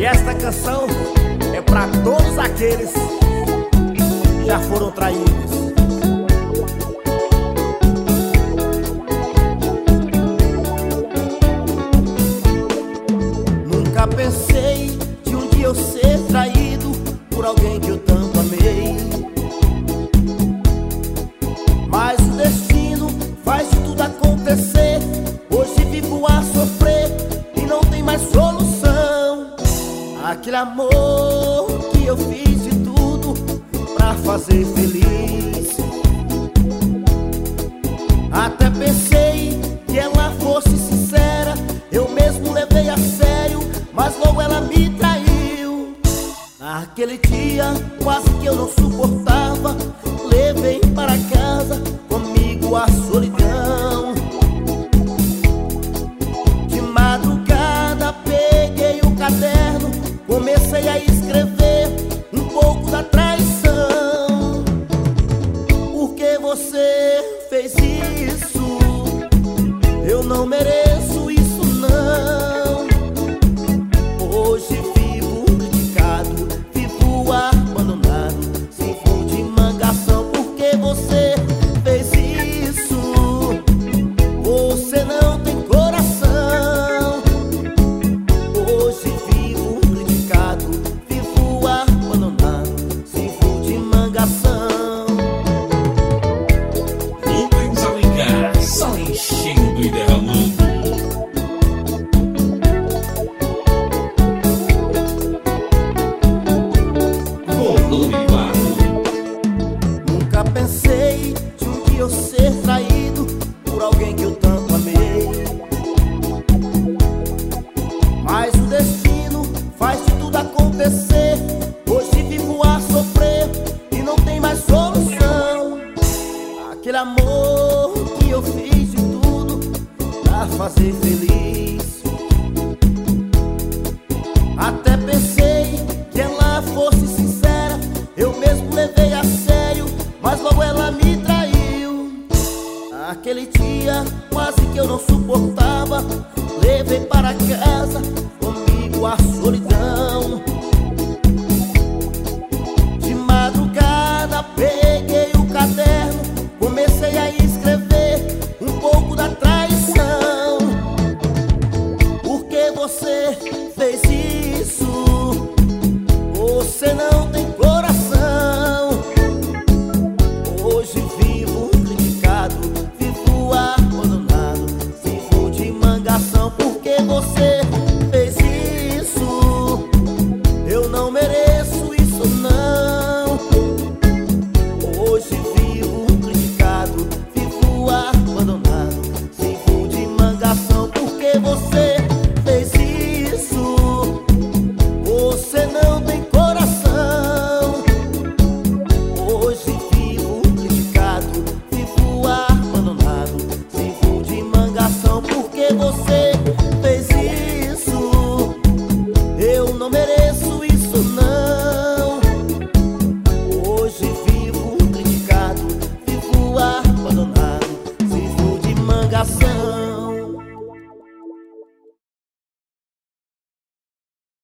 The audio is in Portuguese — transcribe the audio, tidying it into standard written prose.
E esta canção é pra todos aqueles que já foram traídos. Nunca pensei de um dia eu ser traído por alguém que eu tanto amei, mas o destino faz tudo acontecer. Hoje vivo a sofrer e não tem mais solução. Aquele amor que eu fiz de tudo pra fazer feliz, até pensei que ela fosse sincera, eu mesmo levei a sério, mas logo ela me traiu. Naquele dia quase que eu não suportava, levei para casa comigo a solidão. De madrugada peguei o caderno, comecei a escrever um pouco da traição. Por que você fez isso? Eu não mereço isso não. Hoje vivo criticado, vivo abandonado, sem fim de mangação. Por que você fez isso? Você não tem coração. Hoje vivo criticado, vivo abandonado, sem fim de mangação. Rubens Alencar, só enchendo e derramando. Volume Barro. Nunca pensei de um dia eu ser traído por alguém que eu tanto amei, mas o destino faz de tudo acontecer. Hoje vivo a sofrer e não tem mais solução. Aquele amor que eu fiz de tudo pra fazer feliz, até pensei que ela fosse sincera, eu mesmo levei a sério, mas logo ela me traiu. Aquele dia quase que eu não suportava, levei para casa comigo a solidão. De madrugada peguei o caderno, comecei a escrever um pouco da traição. Por que você fez isso? Você não tem coração. Hoje vivo criticado, vivo abandonado, sem fim de mangação. Por que você